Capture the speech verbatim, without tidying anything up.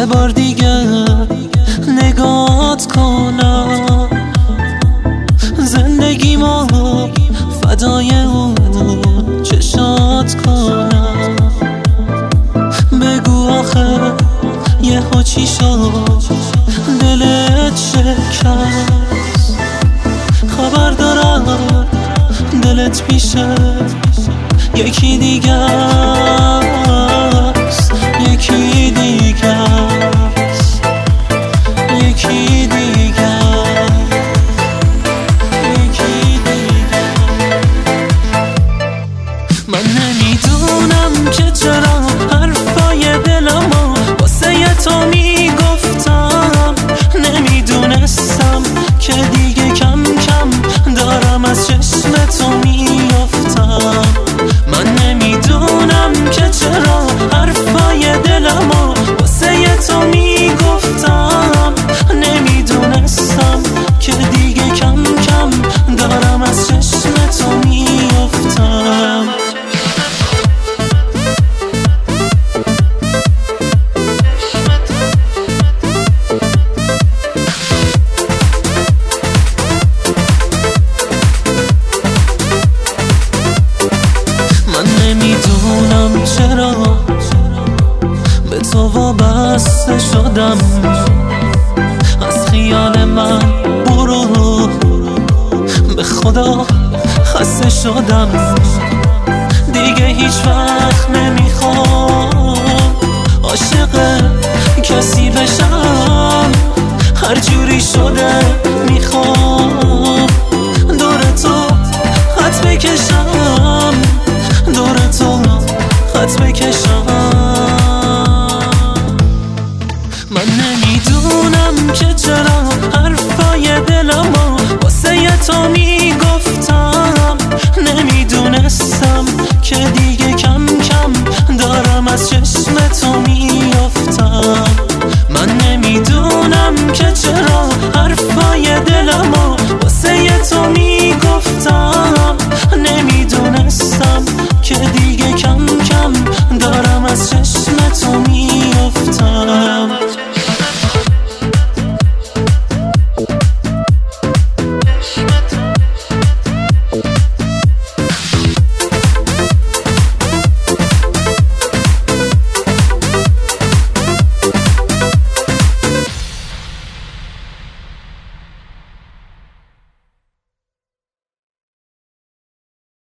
یه بار دیگه نگات کنم، زندگی ما فدای اون چشات کنم. بگو آخه یه ها چی شد دلت شکست؟ خبر دارم دلت پیشه یکی دیگه است، یکی دیگه است، یکی دیگه، یکی دیگه. من نمیدونم که چرا حرفای دلمو واسه ی تو میگفتم، نمیدونستم که دیگه کم کم دارم از چشم تو میافتم. من نمیدونم که چرا حرفای دلمو واسه ی تو میگفتم، نمیدونستم که دیگه کم کم دارم از چشم تو میافتم. نمیدونم چرا به تو وابسته شدم، از خیال من برو، به خدا خسته شدم. دیگه هیچ وقت نمیخوام عاشق کسی بشم، هر جوری شده میخوام